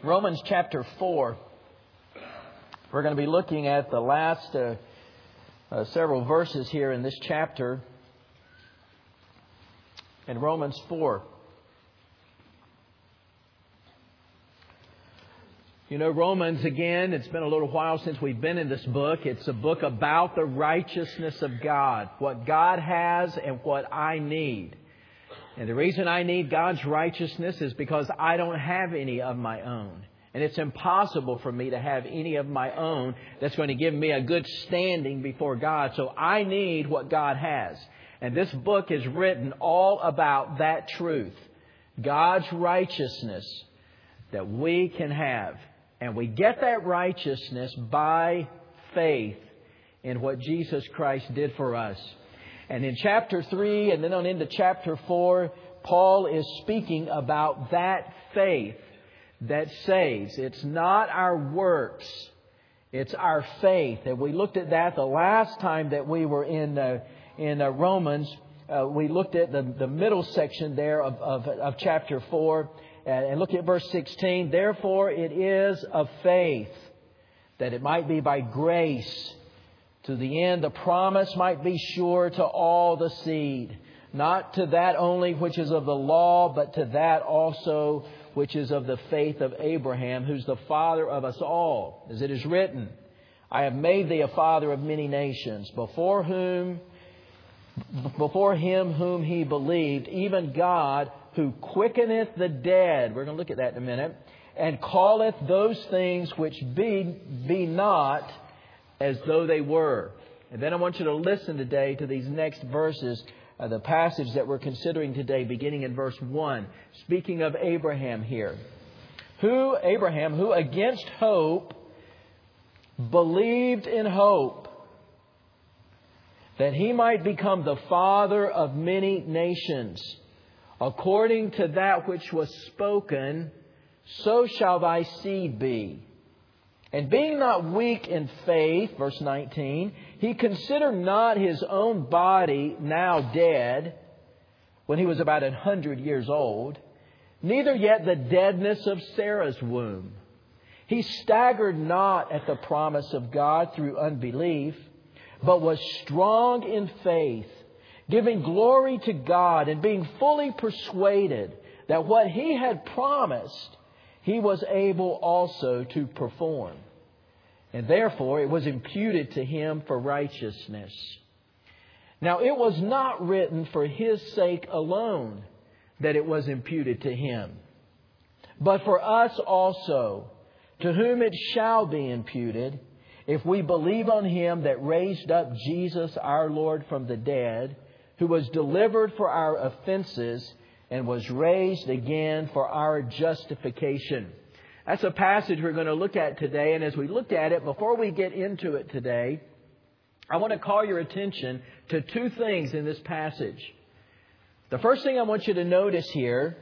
Romans chapter 4. We're going to be looking at the last several verses here in this chapter. In Romans 4. You know, Romans, again, it's been a little while since we've been in this book. It's a book about the righteousness of God. What God has and what I need. And the reason I need God's righteousness is because I don't have any of my own. And it's impossible for me to have any of my own that's going to give me a good standing before God. So I need what God has. And this book is written all about that truth. God's righteousness that we can have. And we get that righteousness by faith in what Jesus Christ did for us. And in chapter 3 and then on into chapter 4, Paul is speaking about that faith that saves. It's not our works. It's our faith. And we looked at that the last time that we were in Romans. We looked at the middle section there of chapter 4. And look at verse 16. Therefore it is of faith, that it might be by grace, to the end the promise might be sure to all the seed, not to that only which is of the law, but to that also which is of the faith of Abraham, who's the father of us all. As it is written, I have made thee a father of many nations, before him whom he believed, even God, who quickeneth the dead. We're going to look at that in a minute. And calleth those things which be not as though they were. And then I want you to listen today to these next verses, the passage that we're considering today, beginning in verse 1. Speaking of Abraham here. Abraham, who against hope believed in hope, that he might become the father of many nations. According to that which was spoken, so shall thy seed be. And being not weak in faith, verse 19, he considered not his own body now dead, when he was about 100 years old, neither yet the deadness of Sarah's womb. He staggered not at the promise of God through unbelief, but was strong in faith, giving glory to God and being fully persuaded that what he had promised, he was able also to perform. And therefore it was imputed to him for righteousness. Now it was not written for his sake alone that it was imputed to him, but for us also, to whom it shall be imputed, if we believe on him that raised up Jesus our Lord from the dead, who was delivered for our offenses and was raised again for our justification. That's a passage we're going to look at today. And as we look at it, before we get into it today, I want to call your attention to two things in this passage. The first thing I want you to notice here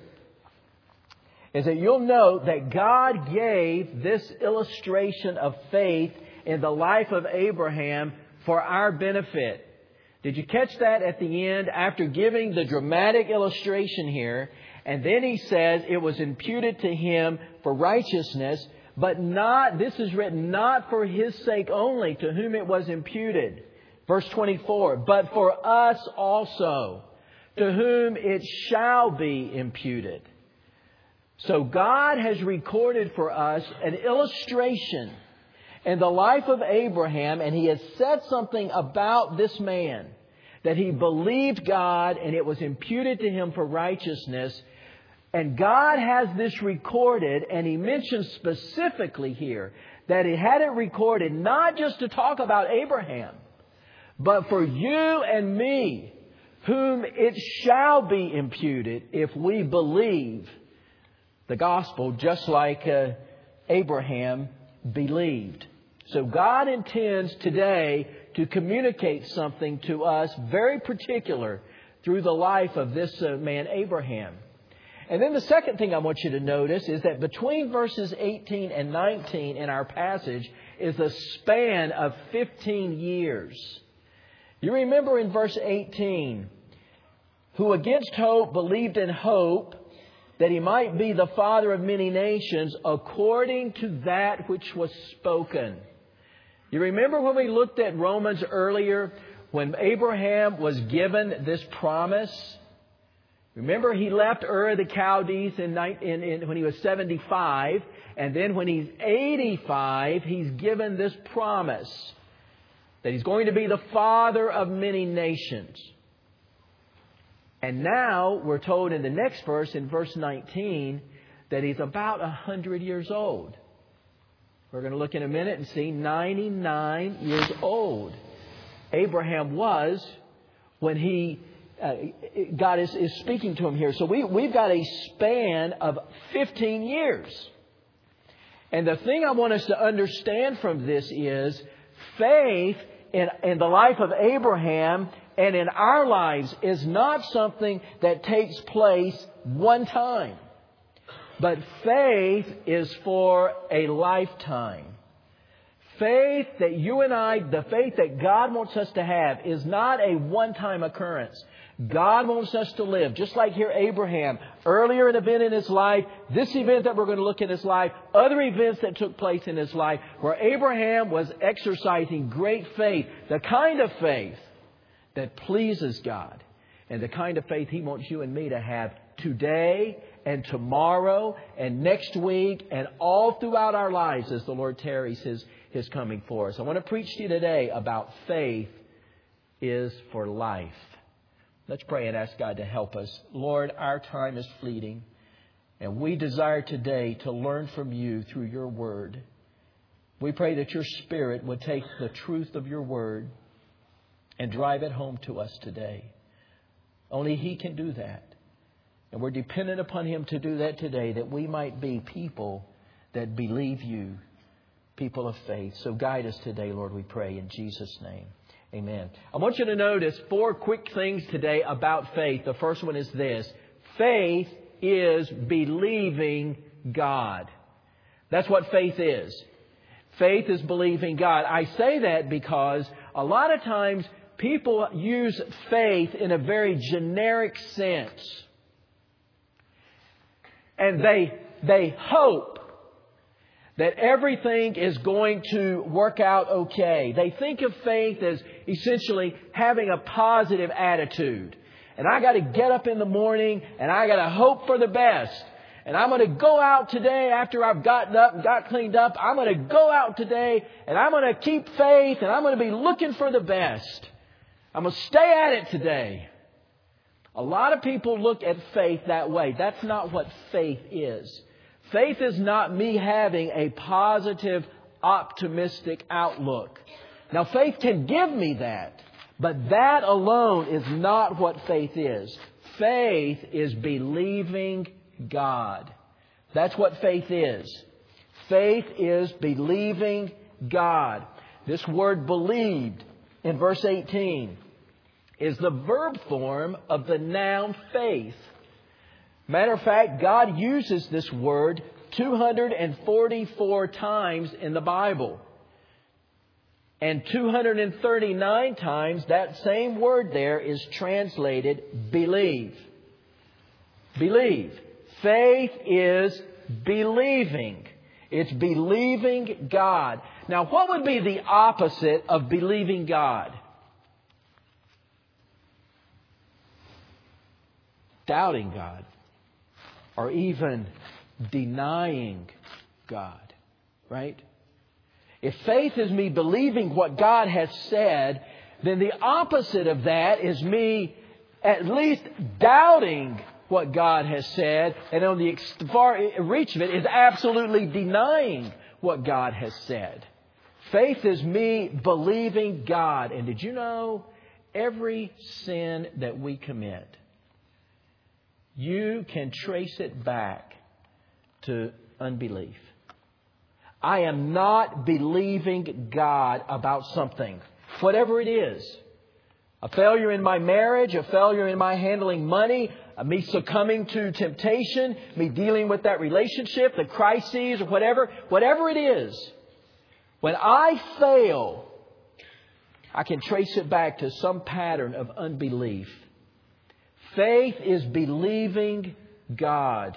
is that you'll note that God gave this illustration of faith in the life of Abraham for our benefit. Did you catch that at the end after giving the dramatic illustration here? And then he says it was imputed to him for righteousness, but not, this is written not for his sake only, to whom it was imputed. Verse 24, but for us also, to whom it shall be imputed. So God has recorded for us an illustration in the life of Abraham, and he has said something about this man, that he believed God and it was imputed to him for righteousness. And God has this recorded, and he mentions specifically here that he had it recorded not just to talk about Abraham, but for you and me, whom it shall be imputed if we believe the gospel just like Abraham believed. So God intends today to communicate something to us very particular through the life of this man Abraham. And then the second thing I want you to notice is that between verses 18 and 19 in our passage is a span of 15 years. You remember in verse 18, who against hope believed in hope, that He might be the father of many nations according to that which was spoken. You remember when we looked at Romans earlier, when Abraham was given this promise? Remember, he left Ur of the Chaldees when he was 75. And then when he's 85, he's given this promise that he's going to be the father of many nations. And now we're told in the next verse, in verse 19, that he's about 100 years old. We're going to look in a minute and see 99 years old Abraham was when God is speaking to him here. So we've got a span of 15 years. And the thing I want us to understand from this is faith in the life of Abraham and in our lives is not something that takes place one time. But faith is for a lifetime. Faith that you and I, the faith that God wants us to have is not a one-time occurrence. God wants us to live, just like here Abraham, earlier an event in his life, this event that we're going to look at in his life, other events that took place in his life, where Abraham was exercising great faith, the kind of faith that pleases God, and the kind of faith He wants you and me to have today and tomorrow and next week and all throughout our lives as the Lord tarries His coming for us. I want to preach to you today about faith is for life. Let's pray and ask God to help us. Lord, our time is fleeting, and we desire today to learn from You through Your Word. We pray that Your Spirit would take the truth of Your Word and drive it home to us today. Only He can do that. And we're dependent upon Him to do that today, that we might be people that believe You, people of faith. So guide us today, Lord, we pray in Jesus' name. Amen. I want you to notice 4 quick things today about faith. The first one is this. Faith is believing God. That's what faith is. Faith is believing God. I say that because a lot of times people use faith in a very generic sense. And they hope that everything is going to work out okay. They think of faith as essentially having a positive attitude. And I got to get up in the morning and I got to hope for the best. And I'm going to go out today after I've gotten up and got cleaned up. I'm going to go out today and I'm going to keep faith and I'm going to be looking for the best. I'm going to stay at it today. A lot of people look at faith that way. That's not what faith is. Faith is not me having a positive, optimistic outlook. Now, faith can give me that, but that alone is not what faith is. Faith is believing God. That's what faith is. Faith is believing God. This word believed in verse 18 is the verb form of the noun faith. Matter of fact, God uses this word 244 times in the Bible. And 239 times that same word there is translated believe. Believe. Faith is believing. It's believing God. Now, what would be the opposite of believing God? Doubting God. Or even denying God. Right? If faith is me believing what God has said, then the opposite of that is me at least doubting what God has said. And on the far reach of it is absolutely denying what God has said. Faith is me believing God. And did you know every sin that we commit, you can trace it back to unbelief. I am not believing God about something, whatever it is. A failure in my marriage, a failure in my handling money, me succumbing to temptation, me dealing with that relationship, the crises, or whatever it is. When I fail, I can trace it back to some pattern of unbelief. Faith is believing God.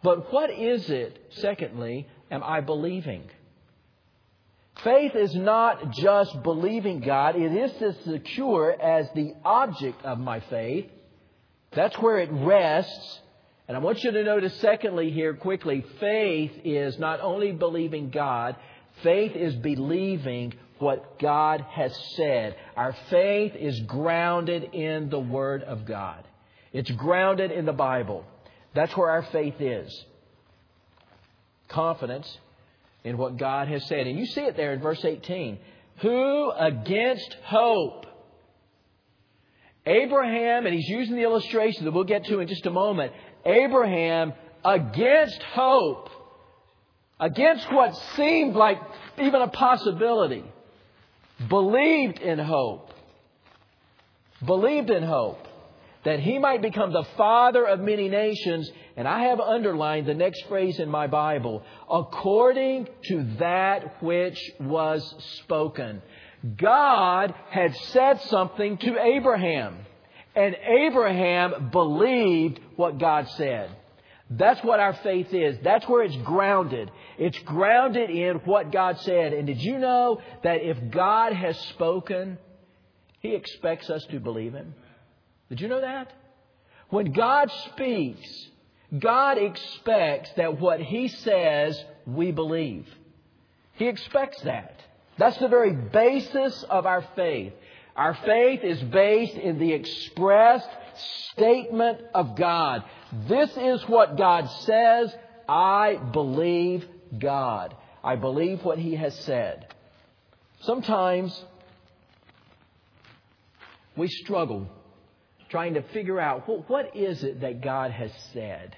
But what is it, secondly, am I believing? Faith is not just believing God. It is as secure as the object of my faith. That's where it rests. And I want you to notice, secondly, here quickly, faith is not only believing God, faith is believing what God has said. Our faith is grounded in the Word of God. It's grounded in the Bible. That's where our faith is. Confidence in what God has said. And you see it there in verse 18. Who against hope? Abraham, and he's using the illustration that we'll get to in just a moment. Abraham, against hope, against what seemed like even a possibility, believed in hope. Believed in hope. That he might become the father of many nations. And I have underlined the next phrase in my Bible. According to that which was spoken. God had said something to Abraham. And Abraham believed what God said. That's what our faith is. That's where it's grounded. It's grounded in what God said. And did you know that if God has spoken, He expects us to believe Him? Did you know that? When God speaks, God expects that what He says, we believe. He expects that. That's the very basis of our faith. Our faith is based in the expressed statement of God. This is what God says. I believe God. I believe what He has said. Sometimes we struggle trying to figure out what is it that God has said.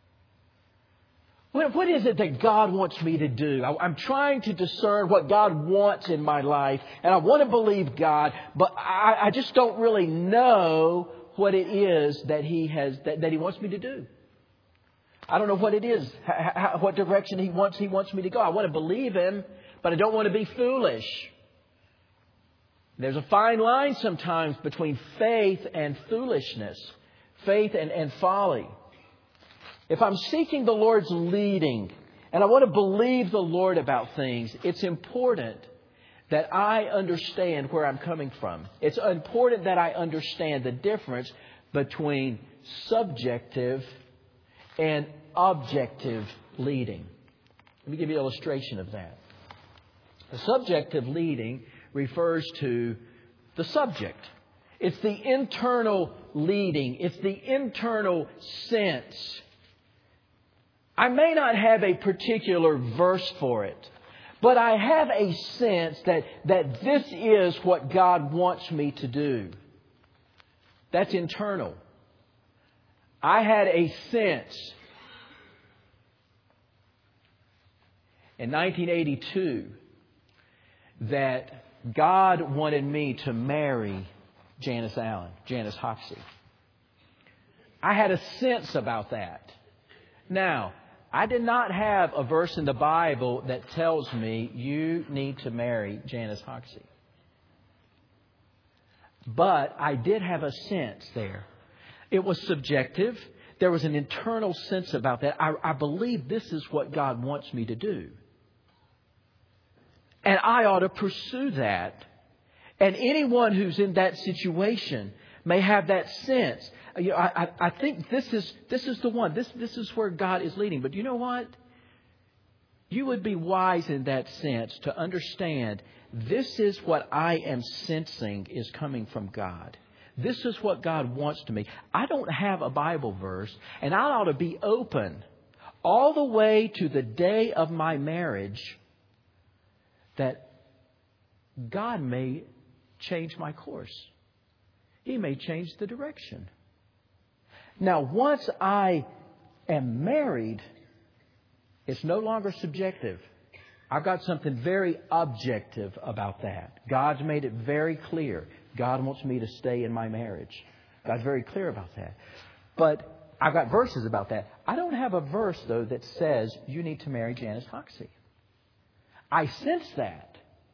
What is it that God wants me to do? I'm trying to discern what God wants in my life, and I want to believe God, but I just don't really know what it is that He wants me to do. I don't know what it is, what direction He wants me to go. I want to believe Him, but I don't want to be foolish. There's a fine line sometimes between faith and foolishness, faith and folly. If I'm seeking the Lord's leading and I want to believe the Lord about things, it's important that I understand where I'm coming from. It's important that I understand the difference between subjective and objective leading. Let me give you an illustration of that. The subjective leading refers to the subject. It's the internal leading. It's the internal sense. I may not have a particular verse for it, but I have a sense that this is what God wants me to do. That's internal. I had a sense in 1982 that God wanted me to marry Janice Allen, Janice Hoxie. I had a sense about that. Now, I did not have a verse in the Bible that tells me you need to marry Janice Hoxie. But I did have a sense there. It was subjective. There was an internal sense about that. I believe this is what God wants me to do. And I ought to pursue that. And anyone who's in that situation may have that sense. You know, I think this is the one. This is where God is leading. But you know what? You would be wise in that sense to understand this is what I am sensing is coming from God. This is what God wants to me. I don't have a Bible verse, and I ought to be open all the way to the day of my marriage that God may change my course. He may change the direction. Now, once I am married, it's no longer subjective. I've got something very objective about that. God's made it very clear. God wants me to stay in my marriage. God's very clear about that. But I've got verses about that. I don't have a verse, though, that says you need to marry Janice Hoxie. I sense that.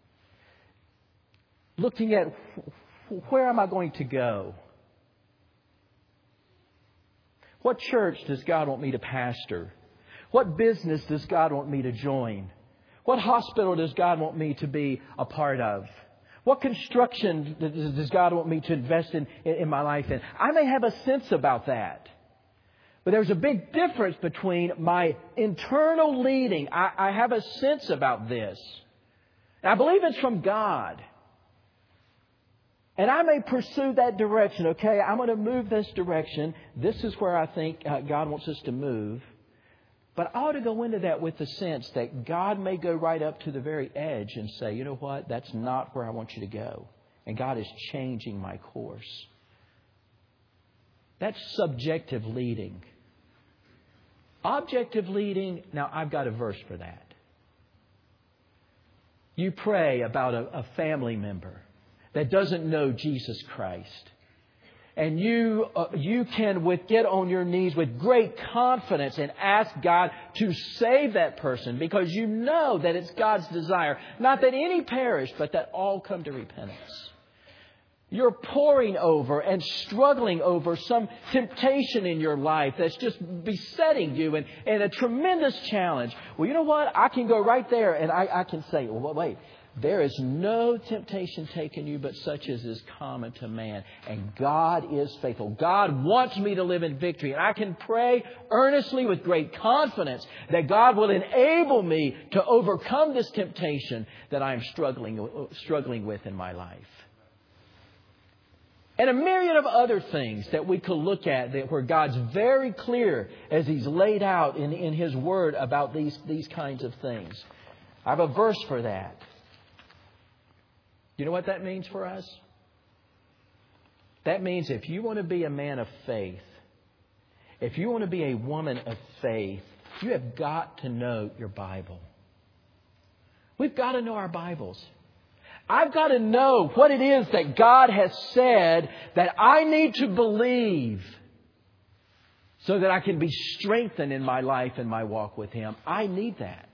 Looking at where am I going to go? What church does God want me to pastor? What business does God want me to join? What hospital does God want me to be a part of? What construction does God want me to invest in my life in? I may have a sense about that. But there's a big difference between my internal leading. I have a sense about this. And I believe it's from God. And I may pursue that direction. Okay, I'm going to move this direction. This is where I think God wants us to move. But I ought to go into that with the sense that God may go right up to the very edge and say, you know what, that's not where I want you to go. And God is changing my course. That's subjective leading. Objective leading, now I've got a verse for that. You pray about a family member that doesn't know Jesus Christ. And you can get on your knees with great confidence and ask God to save that person because you know that it's God's desire. Not that any perish, but that all come to repentance. You're poring over and struggling over some temptation in your life that's just besetting you and a tremendous challenge. Well, you know what? I can go right there and I can say, well, wait. There is no temptation taken you but such as is common to man. And God is faithful. God wants me to live in victory. And I can pray earnestly with great confidence that God will enable me to overcome this temptation that I am struggling with in my life. And a myriad of other things that we could look at where God's very clear as He's laid out in His Word about these kinds of things. I have a verse for that. You know what that means for us? That means if you want to be a man of faith, if you want to be a woman of faith, you have got to know your Bible. We've got to know our Bibles. I've got to know what it is that God has said that I need to believe so that I can be strengthened in my life and my walk with Him. I need that.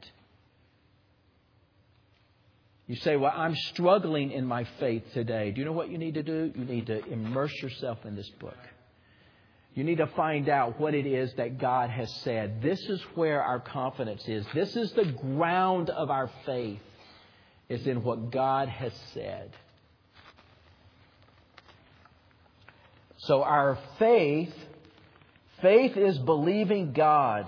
You say, well, I'm struggling in my faith today. Do you know what you need to do? You need to immerse yourself in this book. You need to find out what it is that God has said. This is where our confidence is. This is the ground of our faith, is in what God has said. So our faith is believing God.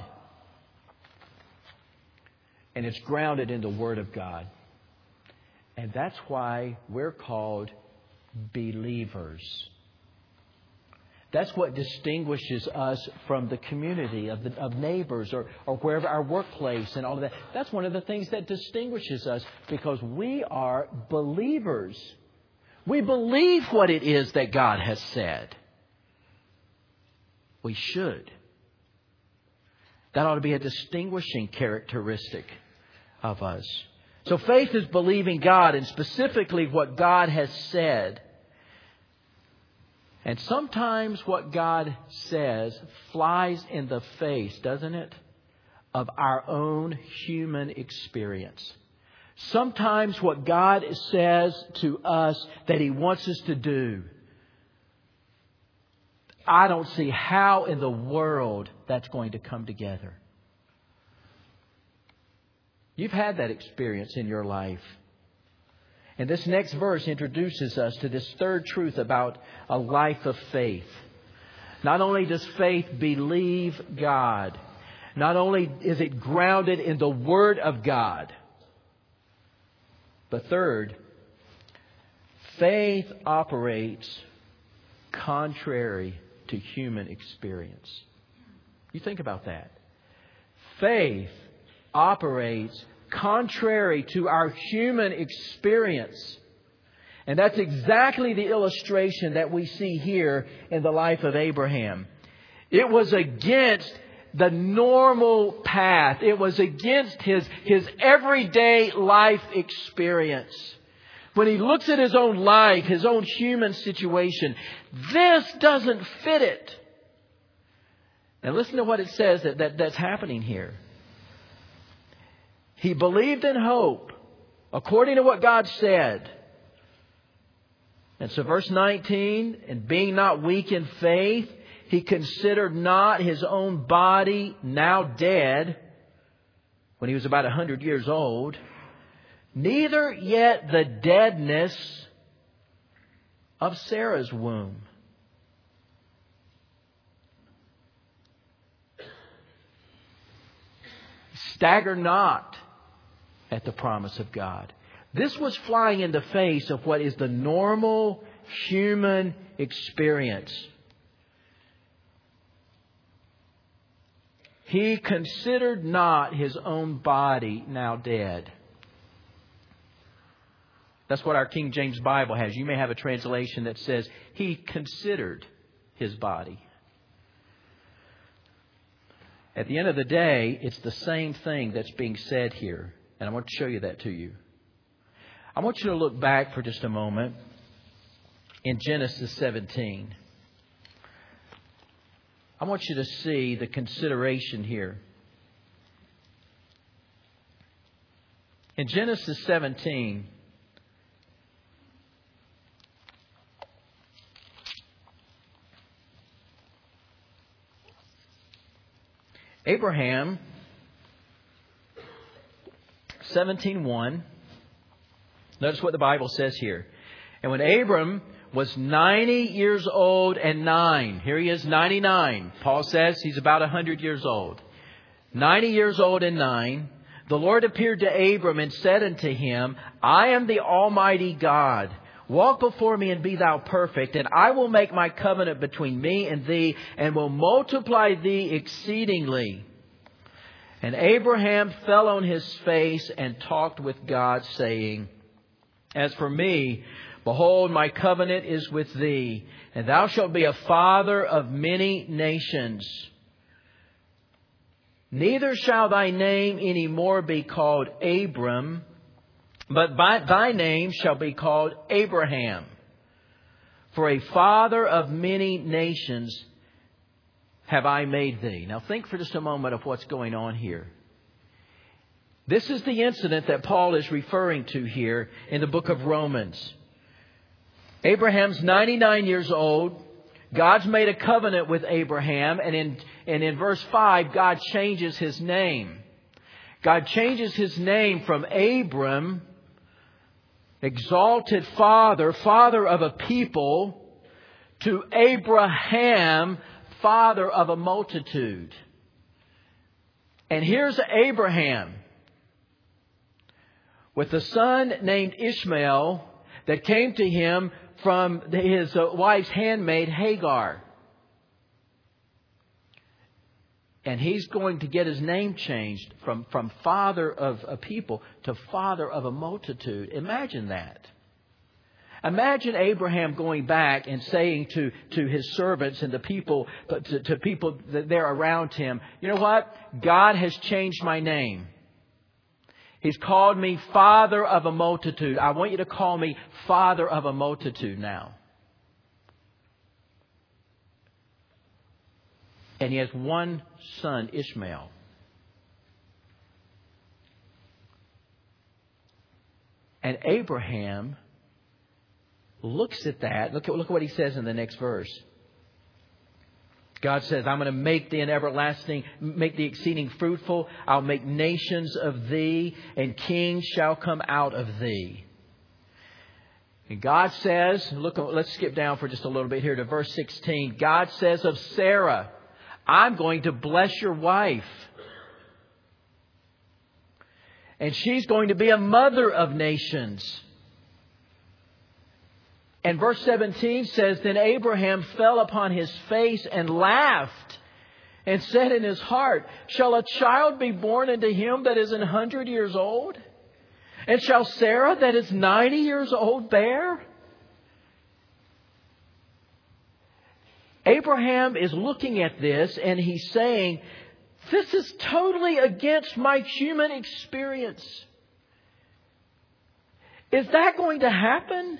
And it's grounded in the Word of God. And that's why we're called believers. That's what distinguishes us from the community of neighbors or wherever our workplace and all of that. That's one of the things that distinguishes us because we are believers. We believe what it is that God has said. We should. That ought to be a distinguishing characteristic of us. So faith is believing God and specifically what God has said. And sometimes what God says flies in the face, doesn't it, of our own human experience. Sometimes what God says to us that He wants us to do, I don't see how in the world that's going to come together. You've had that experience in your life. And this next verse introduces us to this third truth about a life of faith. Not only does faith believe God, not only is it grounded in the Word of God, but third, faith operates contrary to human experience. You think about that. Faith operates contrary to our human experience. And that's exactly the illustration that we see here in the life of Abraham. It was against the normal path. It was against his everyday life experience. When he looks at his own life, his own human situation, this doesn't fit it. Now listen to what it says that's happening here. He believed in hope, according to what God said. And so verse 19, and being not weak in faith, he considered not his own body now dead, when he was about 100 years old, neither yet the deadness of Sarah's womb. Stagger not at the promise of God. This was flying in the face of what is the normal human experience. He considered not his own body now dead. That's what our King James Bible has. You may have a translation that says he considered his body. At the end of the day, it's the same thing that's being said here. And I want to show you that to you. I want you to look back for just a moment in Genesis 17. I want you to see the consideration here. In Genesis 17, Abraham, 17:1. Notice what the Bible says here. And when Abram was 90 years old and 9. Here he is, 99. Paul says he's about 100 years old. 90 years old and 9. The Lord appeared to Abram and said unto him, I am the Almighty God. Walk before me and be thou perfect, and I will make my covenant between me and thee, and will multiply thee exceedingly. And Abraham fell on his face and talked with God, saying, As for me, behold, my covenant is with thee, and thou shalt be a father of many nations. Neither shall thy name any more be called Abram, but thy name shall be called Abraham. For a father of many nations have I made thee. Now think for just a moment of what's going on here. This is the incident that Paul is referring to here in the book of Romans. Abraham's 99 years old. God's made a covenant with Abraham. And in verse 5, God changes his name. God changes his name from Abram, exalted father, father of a people, to Abraham, father of a multitude. And here's Abraham with a son named Ishmael that came to him from his wife's handmaid Hagar. And he's going to get his name changed from father of a people to father of a multitude. Imagine that. Imagine Abraham going back and saying to his servants and the people, to people that they're around him, you know what? God has changed my name. He's called me father of a multitude. I want you to call me father of a multitude now. And he has one son, Ishmael. And Abraham looks at that. Look at what he says in the next verse. God says, I'm going to make thee an everlasting, make thee exceeding fruitful. I'll make nations of thee, and kings shall come out of thee. And God says, let's skip down for just a little bit here to verse 16. God says of Sarah, I'm going to bless your wife. And she's going to be a mother of nations. And verse 17 says, Then Abraham fell upon his face and laughed, and said in his heart, Shall a child be born unto him that is 100 years old? And shall Sarah that is 90 years old bear? Abraham is looking at this and he's saying, this is totally against my human experience. Is that going to happen?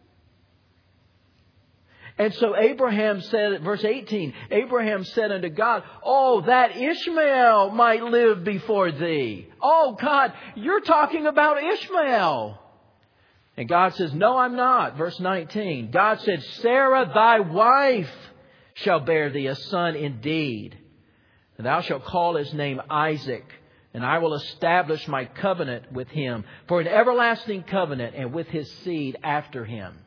And so Abraham said, verse 18, Abraham said unto God, Oh, that Ishmael might live before thee. Oh, God, you're talking about Ishmael. And God says, No, I'm not. Verse 19, God said, Sarah, thy wife, shall bear thee a son indeed. And thou shalt call his name Isaac. And I will establish my covenant with him for an everlasting covenant and with his seed after him.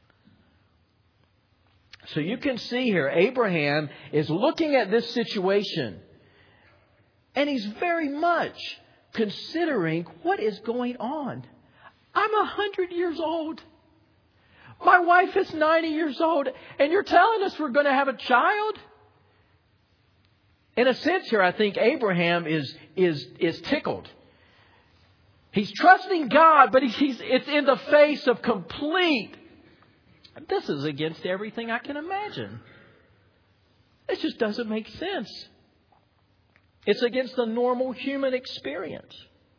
So you can see here, Abraham is looking at this situation. And he's very much considering what is going on. I'm 100 years old. My wife is 90 years old. And you're telling us we're going to have a child? In a sense here, I think Abraham is tickled. He's trusting God, but it's in the face of complete. This is against everything I can imagine. It just doesn't make sense. It's against the normal human experience.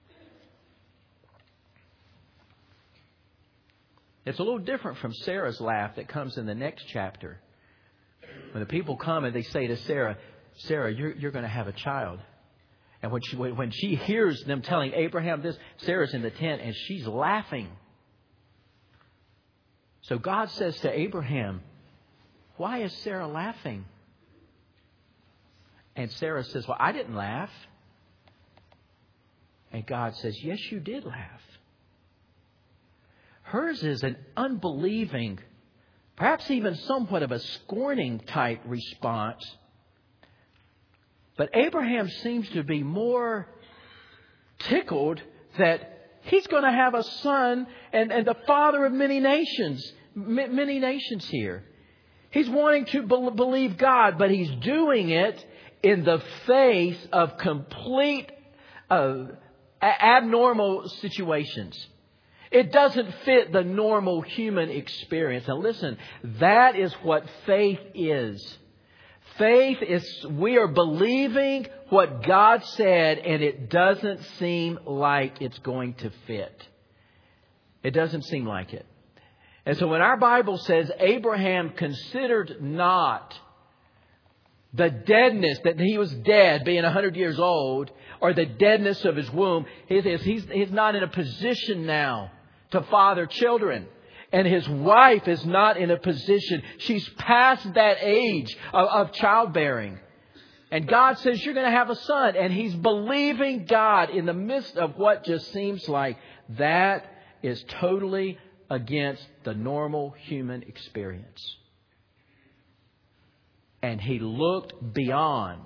It's a little different from Sarah's laugh that comes in the next chapter. When the people come and they say to Sarah, Sarah, you're going to have a child. And when she hears them telling Abraham this, Sarah's in the tent and she's laughing. So God says to Abraham, why is Sarah laughing? And Sarah says, well, I didn't laugh. And God says, yes, you did laugh. Hers is an unbelieving, perhaps even somewhat of a scorning type response. But Abraham seems to be more tickled that he's going to have a son and the father of many nations here. He's wanting to believe God, but he's doing it in the face of complete abnormal situations. It doesn't fit the normal human experience. And listen, that is what faith is. Faith is we are believing what God said, and it doesn't seem like it's going to fit. It doesn't seem like it. And so when our Bible says Abraham considered not the deadness, that he was dead, being 100 years old, or the deadness of his womb, he's not in a position now to father children. And his wife is not in a position. She's past that age of childbearing. And God says, you're going to have a son. And he's believing God in the midst of what just seems like that is totally against the normal human experience. And he looked beyond.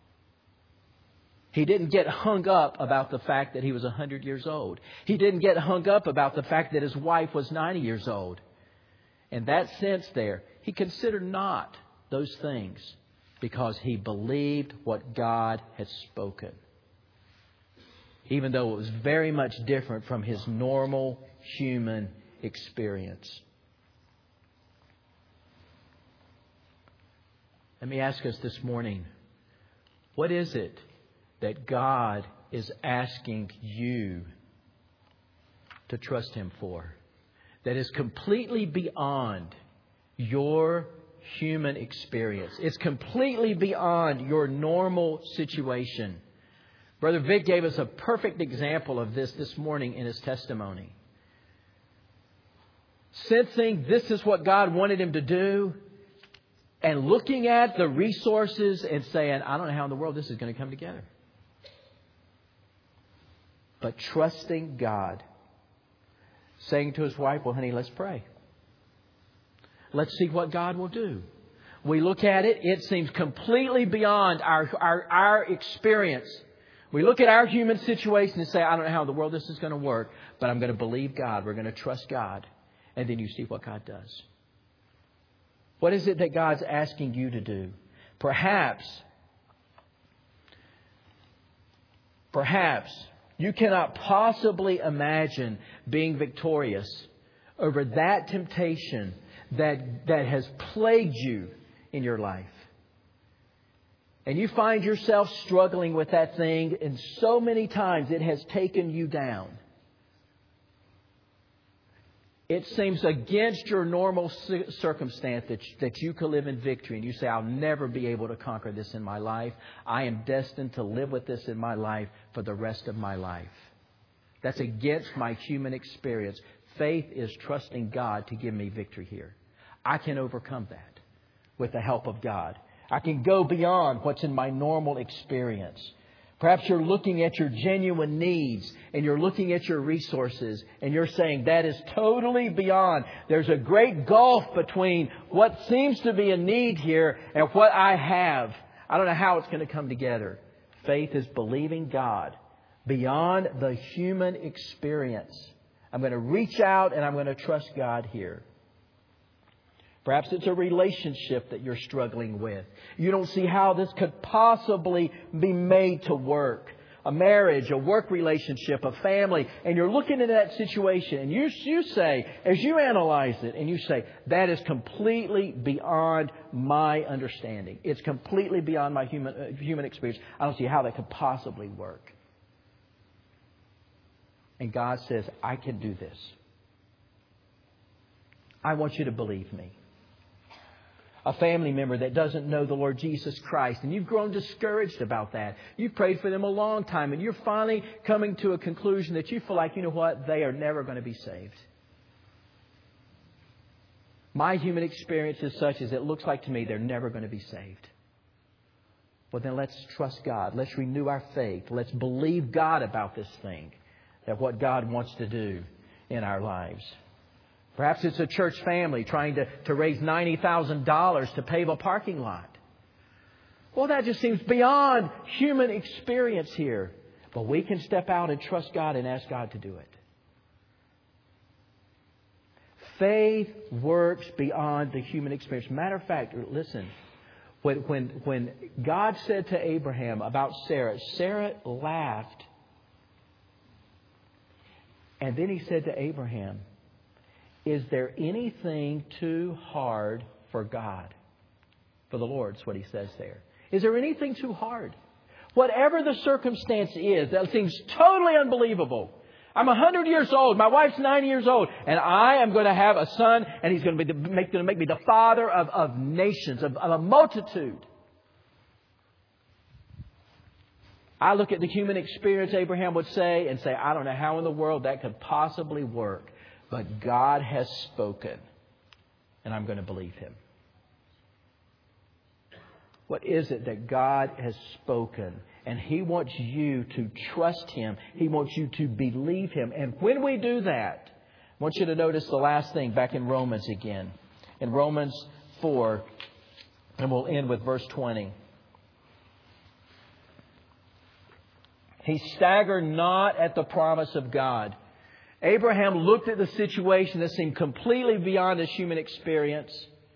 He didn't get hung up about the fact that he was 100 years old. He didn't get hung up about the fact that his wife was 90 years old. In that sense there, he considered not those things because he believed what God had spoken. Even though it was very much different from his normal human experience. Let me ask us this morning, what is it that God is asking you to trust Him for? That is completely beyond your human experience. It's completely beyond your normal situation. Brother Vic gave us a perfect example of this morning in his testimony. Sensing this is what God wanted him to do, and looking at the resources and saying, I don't know how in the world this is going to come together. But trusting God. Saying to his wife, well, honey, let's pray. Let's see what God will do. We look at it. It seems completely beyond our experience. We look at our human situation and say, I don't know how in the world this is going to work, but I'm going to believe God. We're going to trust God. And then you see what God does. What is it that God's asking you to do? Perhaps you cannot possibly imagine being victorious over that temptation that has plagued you in your life. And you find yourself struggling with that thing, and so many times it has taken you down. It seems against your normal circumstance that you can live in victory. And you say, I'll never be able to conquer this in my life. I am destined to live with this in my life for the rest of my life. That's against my human experience. Faith is trusting God to give me victory here. I can overcome that with the help of God. I can go beyond what's in my normal experience. Perhaps you're looking at your genuine needs and you're looking at your resources and you're saying that is totally beyond. There's a great gulf between what seems to be a need here and what I have. I don't know how it's going to come together. Faith is believing God beyond the human experience. I'm going to reach out and I'm going to trust God here. Perhaps it's a relationship that you're struggling with. You don't see how this could possibly be made to work. A marriage, a work relationship, a family. And you're looking at that situation and you say, as you analyze it, and you say, that is completely beyond my understanding. It's completely beyond my human experience. I don't see how that could possibly work. And God says, I can do this. I want you to believe me. A family member that doesn't know the Lord Jesus Christ, and you've grown discouraged about that. You've prayed for them a long time, and you're finally coming to a conclusion that you feel like, you know what, they are never going to be saved. My human experience is such as it looks like to me they're never going to be saved. Well, then let's trust God. Let's renew our faith. Let's believe God about this thing, that what God wants to do in our lives. Perhaps it's a church family trying to raise $90,000 to pave a parking lot. Well, that just seems beyond human experience here. But we can step out and trust God and ask God to do it. Faith works beyond the human experience. Matter of fact, listen, when God said to Abraham about Sarah, Sarah laughed. And then He said to Abraham, is there anything too hard for God? For the Lord, is what He says there. Is there anything too hard? Whatever the circumstance is, that seems totally unbelievable. I'm 100 years old. My wife's 90 years old. And I am going to have a son. And he's going to make me the father of nations, of a multitude. I look at the human experience, Abraham would say, and say, I don't know how in the world that could possibly work. But God has spoken, and I'm going to believe Him. What is it that God has spoken? And He wants you to trust Him. He wants you to believe Him. And when we do that, I want you to notice the last thing back in Romans again. In Romans 4, and we'll end with verse 20. He staggered not at the promise of God. Abraham looked at the situation that seemed completely beyond his human experience.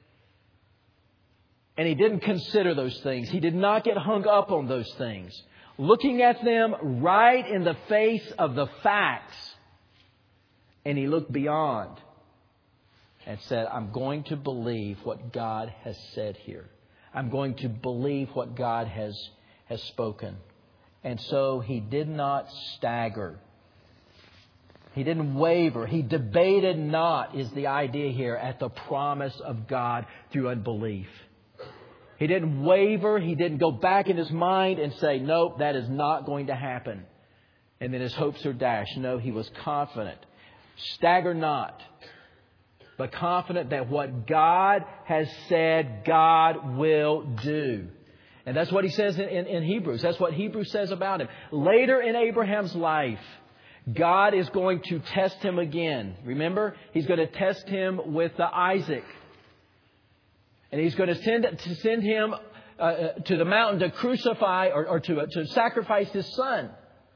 And he didn't consider those things. He did not get hung up on those things. Looking at them right in the face of the facts. And he looked beyond and said, I'm going to believe what God has said here. I'm going to believe what God has spoken. And so he did not stagger. He didn't waver. He debated not, is the idea here, at the promise of God through unbelief. He didn't waver. He didn't go back in his mind and say, nope, that is not going to happen. And then his hopes are dashed. No, he was confident. Stagger not, but confident that what God has said, God will do. And that's what he says in Hebrews. That's what Hebrews says about him. Later in Abraham's life, God is going to test him again. Remember, He's going to test him with Isaac. And He's going to send him to the mountain to crucify or to sacrifice his son.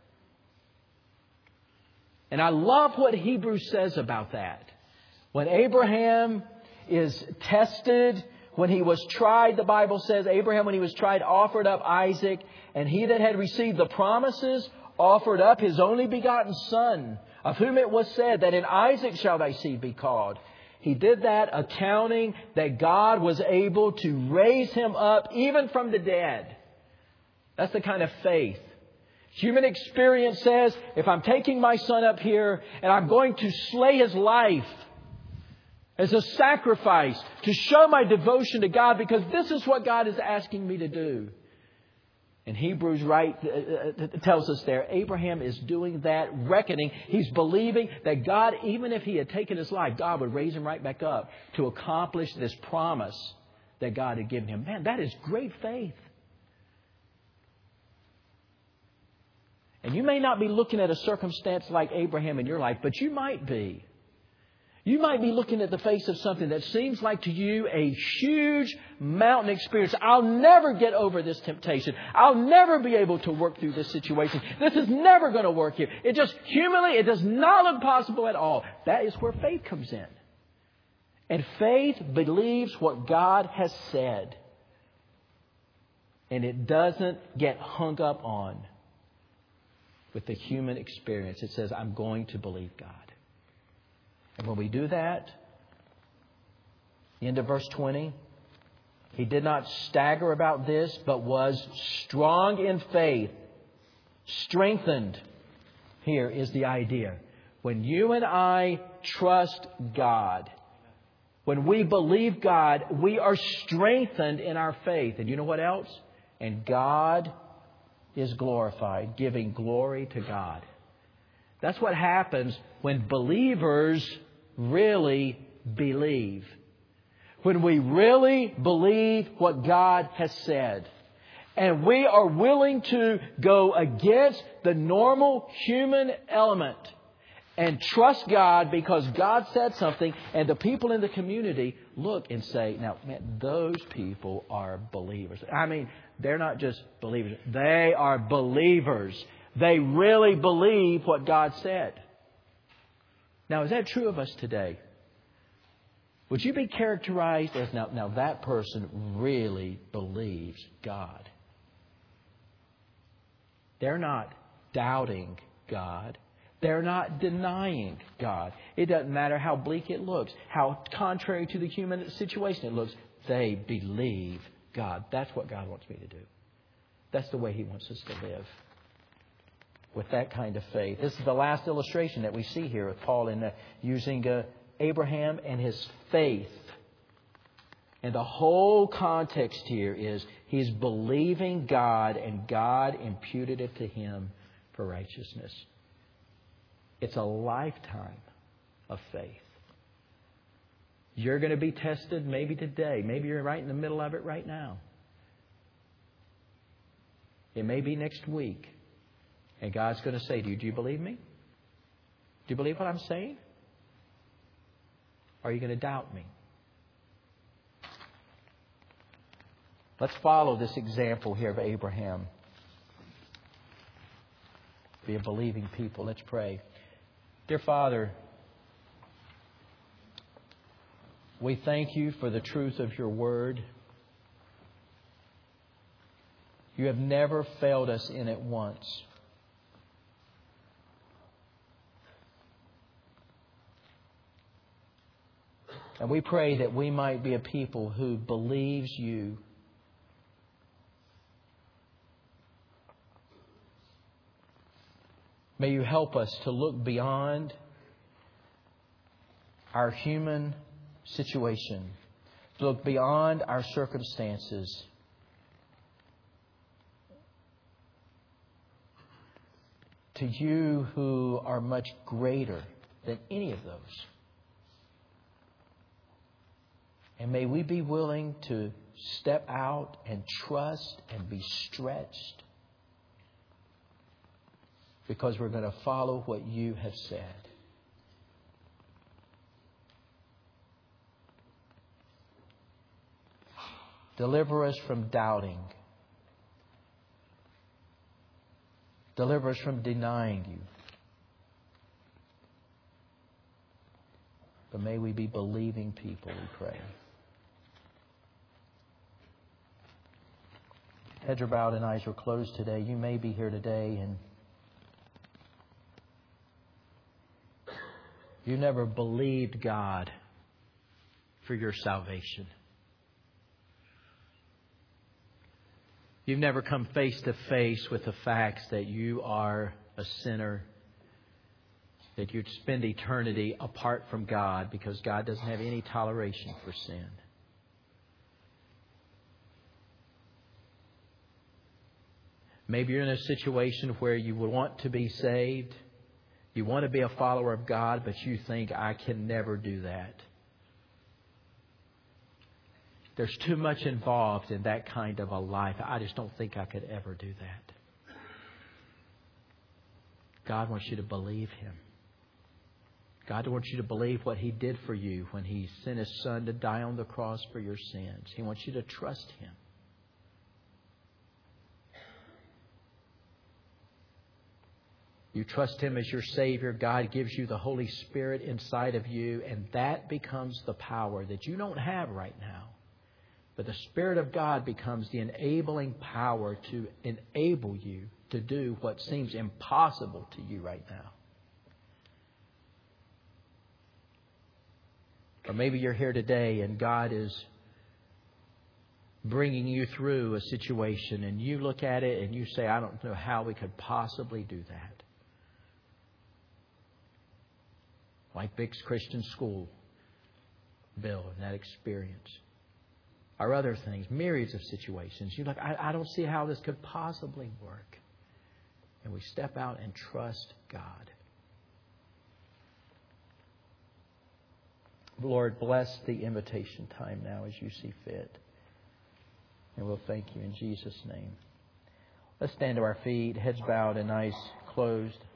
And I love what Hebrews says about that. When Abraham is tested, when he was tried, the Bible says, Abraham, when he was tried, offered up Isaac. And he that had received the promises offered up his only begotten son, of whom it was said that in Isaac shall thy seed be called. He did that accounting that God was able to raise him up even from the dead. That's the kind of faith. Human experience says, if I'm taking my son up here and I'm going to slay his life as a sacrifice to show my devotion to God, because this is what God is asking me to do. And Hebrews tells us there, Abraham is doing that, reckoning. He's believing that God, even if he had taken his life, God would raise him right back up to accomplish this promise that God had given him. Man, that is great faith. And you may not be looking at a circumstance like Abraham in your life, but you might be. You might be looking at the face of something that seems like to you a huge mountain experience. I'll never get over this temptation. I'll never be able to work through this situation. This is never going to work here. It just humanly, it does not look possible at all. That is where faith comes in. And faith believes what God has said. And it doesn't get hung up on with the human experience. It says, I'm going to believe God. And when we do that, into verse 20, he did not stagger about this, but was strong in faith, strengthened. Here is the idea. When you and I trust God, when we believe God, we are strengthened in our faith. And you know what else? And God is glorified, giving glory to God. That's what happens when believers really believe. When we really believe what God has said. And we are willing to go against the normal human element and trust God because God said something, and the people in the community look and say, now, man, those people are believers. I mean, they're not just believers. They are believers. They really believe what God said. Now, is that true of us today? Would you be characterized as, now that person really believes God? They're not doubting God. They're not denying God. It doesn't matter how bleak it looks, how contrary to the human situation it looks. They believe God. That's what God wants me to do. That's the way He wants us to live. With that kind of faith. This is the last illustration that we see here with Paul in using Abraham and his faith. And the whole context here is he's believing God, and God imputed it to him for righteousness. It's a lifetime of faith. You're going to be tested maybe today. Maybe you're right in the middle of it right now. It may be next week. And God's going to say to you, do you believe me? Do you believe what I'm saying? Or are you going to doubt me? Let's follow this example here of Abraham. Be a believing people. Let's pray. Dear Father, we thank You for the truth of Your Word. You have never failed us in it once. And we pray that we might be a people who believes You. May You help us to look beyond our human situation, to look beyond our circumstances, to You who are much greater than any of those. And may we be willing to step out and trust and be stretched because we're going to follow what You have said. Deliver us from doubting. Deliver us from denying You. But may we be believing people, we pray. Heads are bowed and eyes are closed today. You may be here today and you never believed God for your salvation. You've never come face to face with the facts that you are a sinner, that you'd spend eternity apart from God because God doesn't have any toleration for sin. Maybe you're in a situation where you would want to be saved. You want to be a follower of God, but you think, I can never do that. There's too much involved in that kind of a life. I just don't think I could ever do that. God wants you to believe Him. God wants you to believe what He did for you when He sent His Son to die on the cross for your sins. He wants you to trust Him. You trust Him as your Savior. God gives you the Holy Spirit inside of you, and that becomes the power that you don't have right now. But the Spirit of God becomes the enabling power to enable you to do what seems impossible to you right now. Or maybe you're here today and God is bringing you through a situation and you look at it and you say, I don't know how we could possibly do that. Like Vic's Christian School, Bill, and that experience. Or other things, myriads of situations. You're like, I don't see how this could possibly work. And we step out and trust God. Lord, bless the invitation time now as you see fit. And we'll thank you in Jesus' name. Let's stand to our feet, heads bowed and eyes closed.